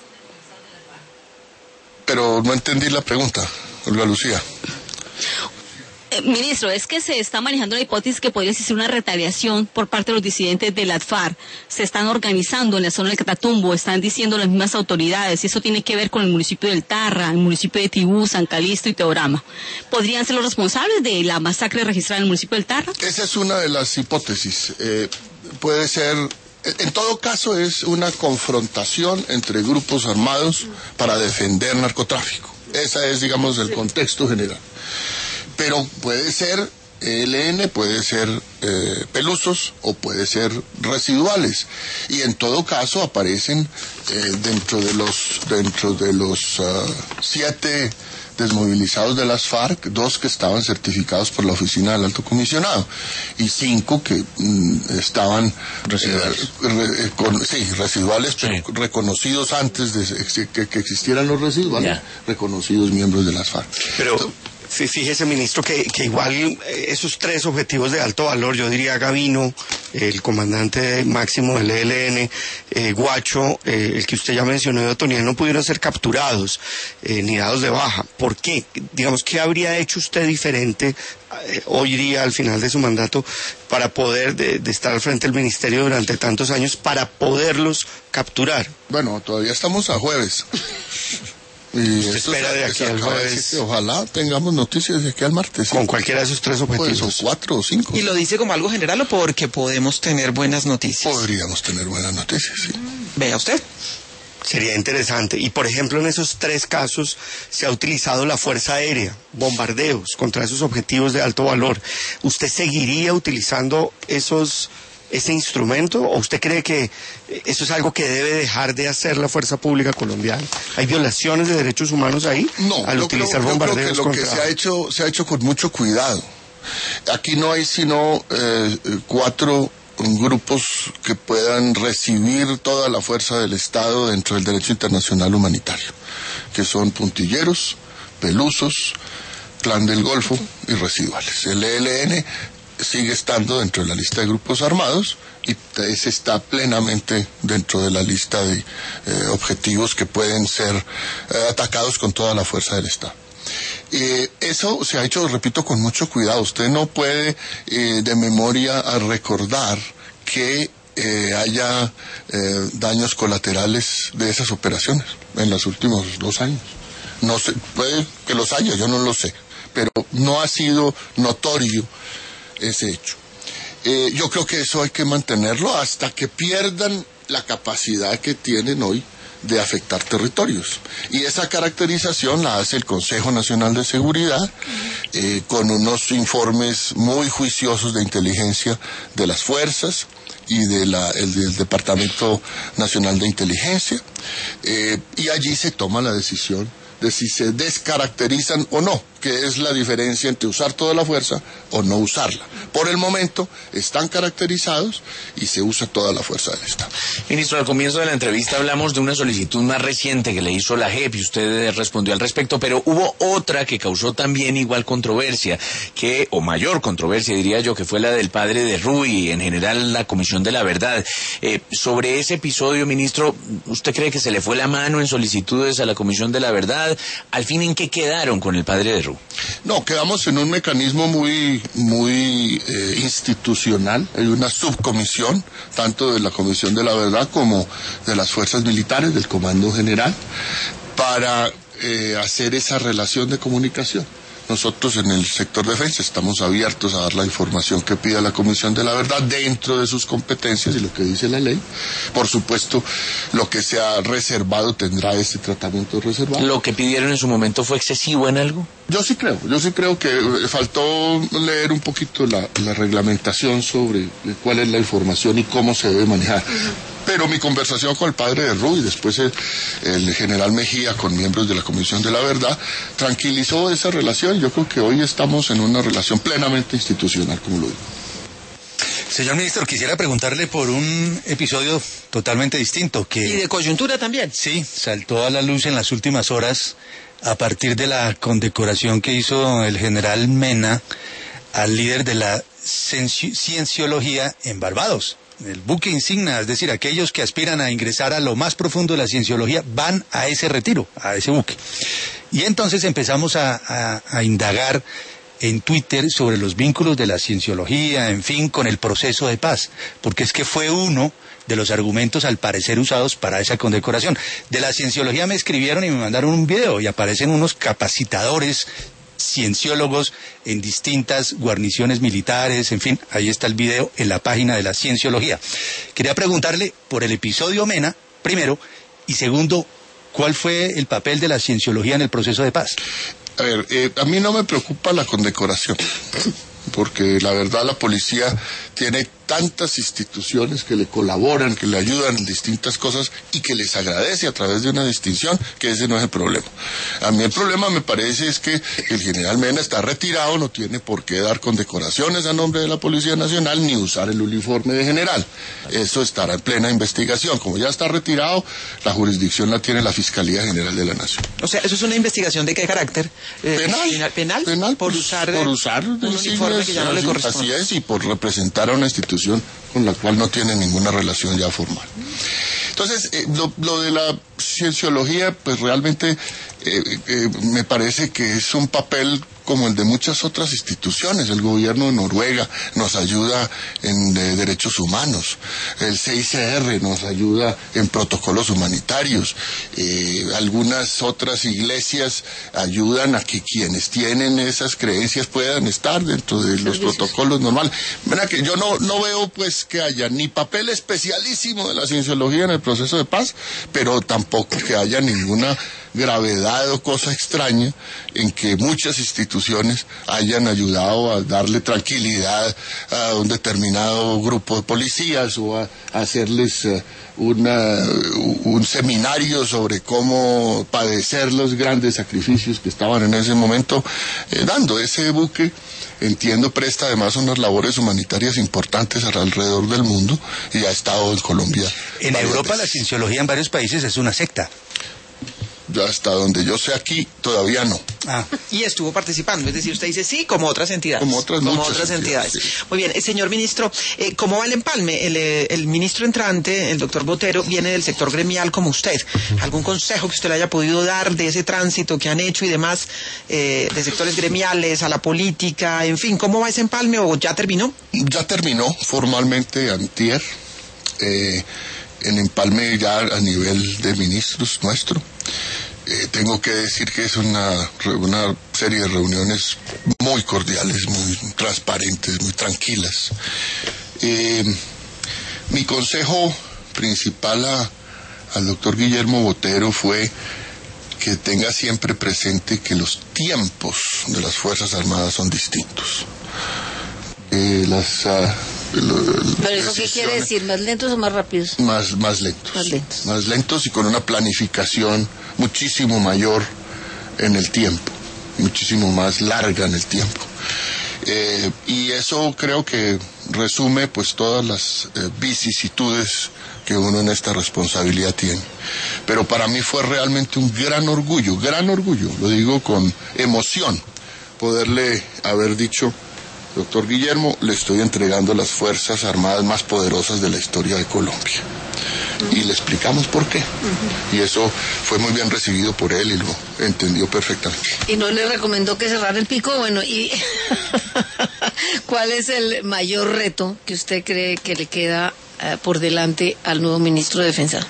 Pero no entendí la pregunta, Olga Lucía. Ministro, es que se está manejando la hipótesis que podría existir una retaliación por parte de los disidentes de la FARC. Se están organizando en la zona del Catatumbo, están diciendo las mismas autoridades, y eso tiene que ver con el municipio del Tarra, el municipio de Tibú, San Calixto y Teorama. ¿Podrían ser los responsables de la masacre registrada en el municipio del Tarra? Esa es una de las hipótesis. Eh, puede ser, en todo caso, es una confrontación entre grupos armados para defender narcotráfico. Ese es, digamos, el contexto general. Pero puede ser E L N, puede ser eh, pelusos o puede ser residuales, y en todo caso aparecen eh, dentro de los dentro de los uh, siete desmovilizados de las FARC, dos que estaban certificados por la oficina del Alto Comisionado y cinco que mm, estaban residuales, eh, re, eh, con, sí, residuales, sí. pero reconocidos antes de que, que existieran los residuales, yeah. reconocidos miembros de las FARC. Pero fíjese, ministro, que, que igual esos tres objetivos de alto valor, yo diría Gavino, el comandante máximo del E L N, eh, Guacho, eh, el que usted ya mencionó de Otoniel, no pudieron ser capturados eh, ni dados de baja. ¿Por qué? Digamos, ¿qué habría hecho usted diferente eh, hoy día, al final de su mandato, para poder de, de estar al frente del ministerio durante tantos años, para poderlos capturar? Bueno, todavía estamos a jueves. Y ¿Usted espera de aquí al jueves? Ojalá tengamos noticias de aquí al martes. ¿Sí? Con cualquiera de esos tres objetivos. Pues, o cuatro o cinco. ¿Y lo dice como algo general o porque podemos tener buenas noticias? Podríamos tener buenas noticias, sí. Vea usted. Sería interesante. Y, por ejemplo, en esos tres casos se ha utilizado la Fuerza Aérea, bombardeos contra esos objetivos de alto valor. ¿Usted seguiría utilizando esos ese instrumento, o usted cree que eso es algo que debe dejar de hacer la fuerza pública colombiana? ¿Hay violaciones de derechos humanos ahí? No, al yo utilizar creo, bombardeos yo creo que lo contra... que se ha hecho se ha hecho con mucho cuidado. Aquí no hay sino eh, cuatro grupos que puedan recibir toda la fuerza del Estado dentro del derecho internacional humanitario, que son puntilleros, pelusos, Clan del Golfo y residuales. El E L N sigue estando dentro de la lista de grupos armados y ese está plenamente dentro de la lista de eh, objetivos que pueden ser eh, atacados con toda la fuerza del Estado. Eh, eso se ha hecho, repito, con mucho cuidado. Usted no puede eh, de memoria a recordar que eh, haya eh, daños colaterales de esas operaciones en los últimos dos años. No sé, puede que los haya, yo no lo sé, pero no ha sido notorio ese hecho. Eh, yo creo que eso hay que mantenerlo hasta que pierdan la capacidad que tienen hoy de afectar territorios. Y esa caracterización la hace el Consejo Nacional de Seguridad eh, con unos informes muy juiciosos de inteligencia de las fuerzas y de la, el, del Departamento Nacional de Inteligencia, eh, y allí se toma la decisión de si se descaracterizan o no, que es la diferencia entre usar toda la fuerza o no usarla. Por el momento están caracterizados y se usa toda la fuerza del Estado. Ministro, al comienzo de la entrevista hablamos de una solicitud más reciente que le hizo la J E P y usted respondió al respecto, pero hubo otra que causó también igual controversia, que o mayor controversia diría yo, que fue la del padre de Ruy y en general la Comisión de la Verdad. Eh, sobre ese episodio, ministro, ¿usted cree que se le fue la mano en solicitudes a la Comisión de la Verdad? ¿Al fin en qué quedaron con el padre de Ruy? No, quedamos en un mecanismo muy, muy eh, institucional. Hay una subcomisión, tanto de la Comisión de la Verdad como de las fuerzas militares, del Comando General, para eh, hacer esa relación de comunicación. Nosotros en el sector defensa estamos abiertos a dar la información que pida la Comisión de la Verdad dentro de sus competencias y lo que dice la ley. Por supuesto, lo que se ha reservado tendrá ese tratamiento reservado. ¿Lo que pidieron en su momento fue excesivo en algo? Yo sí creo, yo sí creo que faltó leer un poquito la, la reglamentación sobre cuál es la información y cómo se debe manejar. Pero mi conversación con el padre de Ruy, después el, el general Mejía, con miembros de la Comisión de la Verdad, tranquilizó esa relación. Yo creo que hoy estamos en una relación plenamente institucional, como lo digo. Señor ministro, quisiera preguntarle por un episodio totalmente distinto que... Y de coyuntura también. Sí, saltó a la luz en las últimas horas a partir de la condecoración que hizo el general Mena al líder de la cienciología en Barbados. El buque insignia, es decir, aquellos que aspiran a ingresar a lo más profundo de la cienciología van a ese retiro, a ese buque. Y entonces empezamos a, a, a indagar en Twitter sobre los vínculos de la cienciología, en fin, con el proceso de paz, porque es que fue uno de los argumentos al parecer usados para esa condecoración. De la cienciología me escribieron y me mandaron un video y aparecen unos capacitadores cienciólogos en distintas guarniciones militares, en fin, ahí está el video en la página de la cienciología. Quería preguntarle por el episodio Mena, primero, y segundo, ¿cuál fue el papel de la cienciología en el proceso de paz? A ver, eh, a mí no me preocupa la condecoración, porque la verdad la policía tiene tantas instituciones que le colaboran, que le ayudan en distintas cosas y que les agradece a través de una distinción, que ese no es el problema. A mí el problema me parece es que el general Mena está retirado, no tiene por qué dar condecoraciones a nombre de la Policía Nacional ni usar el uniforme de general. Eso estará en plena investigación. Como ya está retirado, la jurisdicción la tiene la Fiscalía General de la Nación. O sea, ¿eso es una investigación de qué carácter? Eh, penal. ¿Penal? Penal. Por pues, usar, por usar un uniforme es, que ya no le así, corresponde. Así es, y por representar a una institución con la cual no tiene ninguna relación ya formal. Entonces, eh, lo, lo de la cienciología, pues realmente eh, eh, me parece que es un papel como el de muchas otras instituciones. El gobierno de Noruega nos ayuda en de derechos humanos, el C I C R nos ayuda en protocolos humanitarios, eh, algunas otras iglesias ayudan a que quienes tienen esas creencias puedan estar dentro de los protocolos normales. Mira que yo no, no veo pues que haya ni papel especialísimo de la cienciología en el proceso de paz, pero tampoco que haya ninguna gravedad o cosa extraña en que muchas instituciones hayan ayudado a darle tranquilidad a un determinado grupo de policías o a, a hacerles uh, una, un seminario sobre cómo padecer los grandes sacrificios que estaban en ese momento eh, dando. Ese buque, entiendo, presta además unas labores humanitarias importantes alrededor del mundo y ha estado en Colombia. En Europa veces. La cienciología en varios países es una secta. Hasta donde yo sé aquí, todavía no. Ah. Y estuvo participando, es decir, usted dice sí, como otras entidades. Como otras, como muchas otras entidades. entidades. Sí. Muy bien, eh, señor ministro, eh, ¿cómo va el empalme? El, eh, el ministro entrante, el doctor Botero, viene del sector gremial como usted. ¿Algún consejo que usted le haya podido dar de ese tránsito que han hecho y demás, eh, de sectores gremiales a la política, en fin, ¿cómo va ese empalme o ya terminó? Ya terminó formalmente antier. Eh, en empalme ya a nivel de ministros nuestro. Eh, tengo que decir que es una, una serie de reuniones muy cordiales, muy transparentes, muy tranquilas. Eh, mi consejo principal a, al doctor Guillermo Botero fue que tenga siempre presente que los tiempos de las Fuerzas Armadas son distintos. Eh, las... Uh, ¿Pero eso qué quiere decir? ¿Más lentos o más rápidos? Más, más lentos. Más lentos. Más lentos y con una planificación muchísimo mayor en el tiempo, muchísimo más larga en el tiempo. Eh, y eso creo que resume pues todas las eh, vicisitudes que uno en esta responsabilidad tiene. Pero para mí fue realmente un gran orgullo, gran orgullo, lo digo con emoción, poderle haber dicho: doctor Guillermo, le estoy entregando las Fuerzas Armadas más poderosas de la historia de Colombia. Uh-huh. Y le explicamos por qué. Uh-huh. Y eso fue muy bien recibido por él y lo entendió perfectamente. ¿Y no le recomendó que cerrara el pico? Bueno, ¿y cuál es el mayor reto que usted cree que le queda uh, por delante al nuevo ministro de Defensa?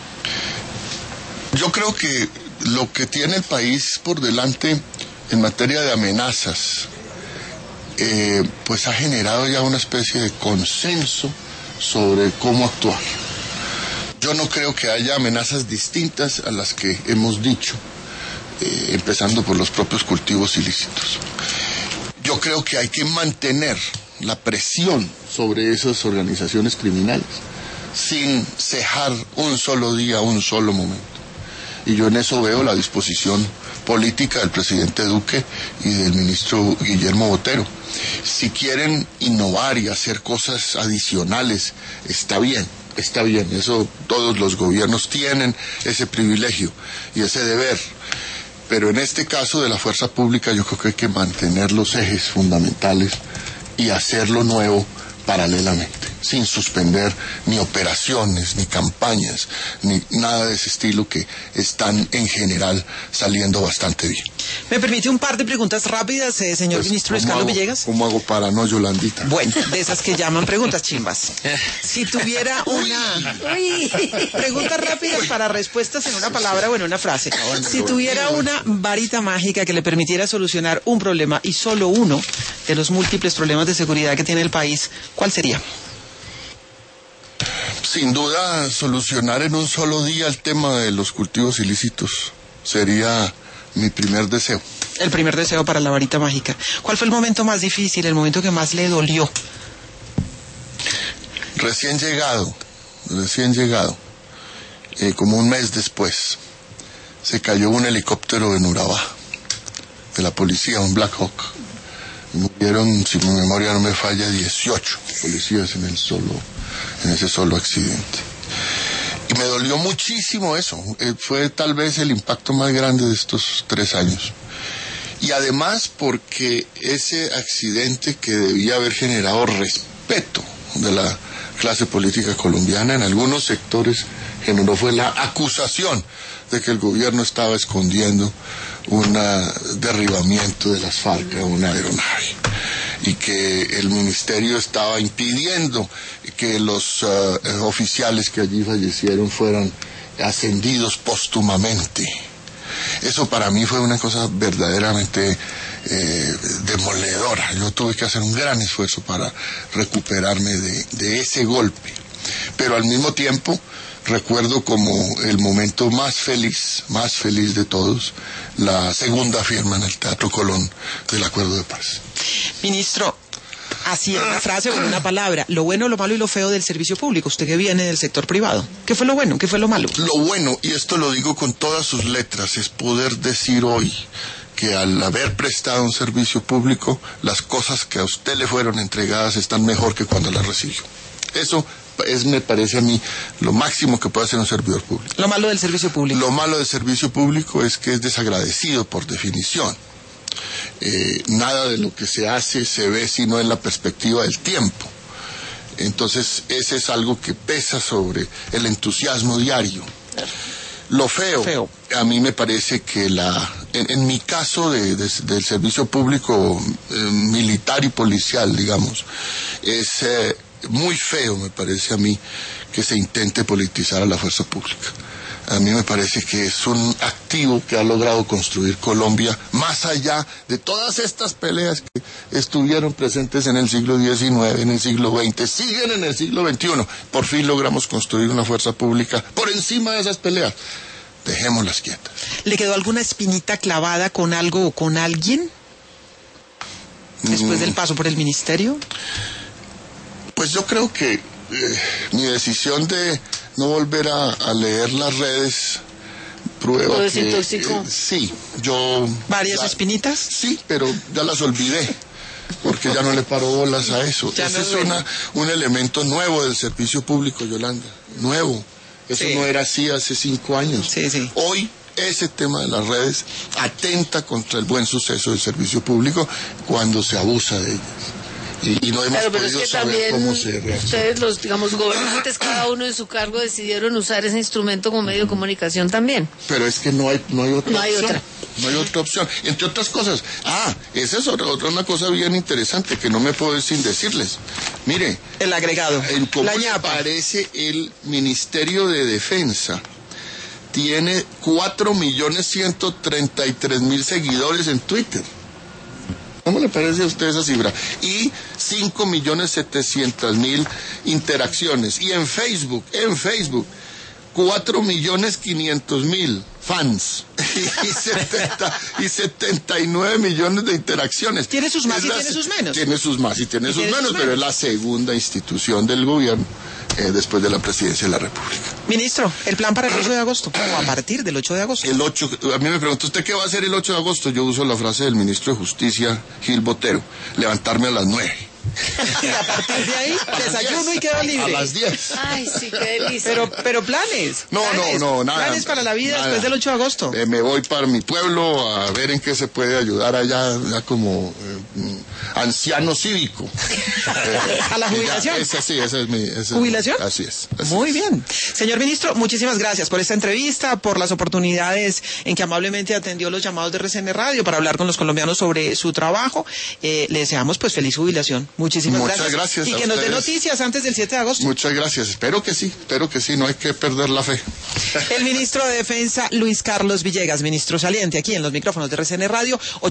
Yo creo que lo que tiene el país por delante en materia de amenazas, Eh, pues ha generado ya una especie de consenso sobre cómo actuar. Yo no creo que haya amenazas distintas a las que hemos dicho, eh, empezando por los propios cultivos ilícitos. Yo creo que hay que mantener la presión sobre esas organizaciones criminales sin cejar un solo día, un solo momento. Y yo en eso veo la disposición política del presidente Duque y del ministro Guillermo Botero. Si quieren innovar y hacer cosas adicionales, está bien, está bien, eso todos los gobiernos tienen ese privilegio y ese deber. Pero en este caso de la fuerza pública yo creo que hay que mantener los ejes fundamentales y hacerlo nuevo paralelamente, sin suspender ni operaciones, ni campañas, ni nada de ese estilo que están en general saliendo bastante bien. ¿Me permite un par de preguntas rápidas, eh, señor Pues, ministro Luis ¿cómo Carlos hago- Villegas? ¿Cómo hago para no, Yolandita? Bueno, de esas que llaman preguntas chimbas. Si tuviera una... Uy. Preguntas rápidas para respuestas en una palabra o en una frase. Si tuviera una varita mágica que le permitiera solucionar un problema y solo uno de los múltiples problemas de seguridad que tiene el país, ¿cuál sería? Sin duda, solucionar en un solo día el tema de los cultivos ilícitos sería mi primer deseo. El primer deseo para la varita mágica. ¿Cuál fue el momento más difícil, el momento que más le dolió? Recién llegado, recién llegado, eh, como un mes después, se cayó un helicóptero en Urabá, de la policía, un Black Hawk. Y murieron, si mi memoria no me falla, dieciocho policías en el solo, en ese solo accidente. Y me dolió muchísimo eso. Eh, fue tal vez el impacto más grande de estos tres años. Y además porque ese accidente que debía haber generado respeto de la clase política colombiana en algunos sectores generó fue la acusación de que el gobierno estaba escondiendo un derribamiento de las FARC a una aeronave y que el ministerio estaba impidiendo que los uh, oficiales que allí fallecieron fueran ascendidos póstumamente. Eso para mí fue una cosa verdaderamente eh, demoledora. Yo tuve que hacer un gran esfuerzo para recuperarme de, de ese golpe. Pero al mismo tiempo recuerdo como el momento más feliz, más feliz de todos, la segunda firma en el Teatro Colón del Acuerdo de Paz. Ministro, así en una frase o en una palabra, lo bueno, lo malo y lo feo del servicio público, usted que viene del sector privado. ¿Qué fue lo bueno? ¿Qué fue lo malo? Lo bueno, y esto lo digo con todas sus letras, es poder decir hoy que al haber prestado un servicio público, las cosas que a usted le fueron entregadas están mejor que cuando las recibió. Eso es, me parece a mí, lo máximo que puede hacer un servidor público. Lo malo del servicio público. Lo malo del servicio público es que es desagradecido por definición. Eh, nada de lo que se hace se ve sino en la perspectiva del tiempo. Entonces ese es algo que pesa sobre el entusiasmo diario. Lo feo, feo. a mí me parece que la, en, en mi caso de, de, del servicio público eh, militar y policial, digamos, es eh, muy feo, me parece a mí, que se intente politizar a la fuerza pública. A mí me parece que es un activo que ha logrado construir Colombia más allá de todas estas peleas que estuvieron presentes en el siglo diecinueve, en el siglo veinte, siguen en el siglo veintiuno. Por fin logramos construir una fuerza pública por encima de esas peleas. Dejémoslas quietas. ¿Le quedó alguna espinita clavada con algo o con alguien después Mm. del paso por el ministerio? Pues yo creo que eh, mi decisión de no volver a, a leer las redes prueba ¿Lo que... desintoxicó? eh, sí, yo... ¿Varias ya- espinitas? Sí, pero ya las olvidé, porque ya no le paro bolas a eso. Ya Ese no es duele. una, un elemento nuevo del servicio público, Yolanda, nuevo. Eso Sí. no era así hace cinco años. Sí, sí. Hoy ese tema de las redes atenta contra el buen suceso del servicio público cuando se abusa de ellas. Y, y no hemos Claro, pero es podido que saber también cómo se reacciona. ustedes, los, digamos, gobernantes, cada uno en su cargo decidieron usar ese instrumento como medio de comunicación también. Pero es que no hay, no hay otra No hay opción. otra. No hay otra opción. Entre otras cosas, ah, esa es otra, otra una cosa bien interesante que no me puedo ir sin decirles. Mire, El agregado. en cómo La le ñapa. parece el Ministerio de Defensa tiene cuatro millones ciento treinta y tres mil seguidores en Twitter. ¿Cómo le parece a usted esa cifra? Y cinco millones setecientos mil interacciones. Y en Facebook, en Facebook, cuatro millones quinientos mil fans. Y, setenta, y setenta y nueve millones de interacciones. Tiene sus más Es y la- tiene sus menos. Tiene sus más y tiene, Y sus, tiene sus menos, pero es menos. la segunda institución del gobierno eh, después de la presidencia de la República. Ministro, el plan para el ocho de agosto, o a partir del ocho de agosto. El ocho, a mí me preguntó, ¿usted qué va a hacer el ocho de agosto? Yo uso la frase del ministro de Justicia, Gil Botero, levantarme a las nueve. Y a partir de ahí, desayuno y quedo libre. A las diez. Ay, sí, qué delicia. Pero, pero planes. No, planes, no, no, nada. Planes para la vida nada. después del ocho de agosto. Eh, me voy para mi pueblo a ver en qué se puede ayudar allá, ya como eh, anciano cívico. A la jubilación. Ya, esa sí, esa es mi... Esa ¿Jubilación? Es, así es. Así Muy es. bien. Señor ministro, muchísimas gracias por esta entrevista, por las oportunidades en que amablemente atendió los llamados de R C N Radio para hablar con los colombianos sobre su trabajo. Eh, le deseamos pues feliz jubilación. Muchísimas Muchas gracias. gracias Y a que nos dé ustedes. noticias antes del siete de agosto. Muchas gracias. Espero que sí, espero que sí, no hay que perder la fe. El ministro de Defensa, Luis Carlos Villegas, ministro saliente, aquí en los micrófonos de R C N Radio.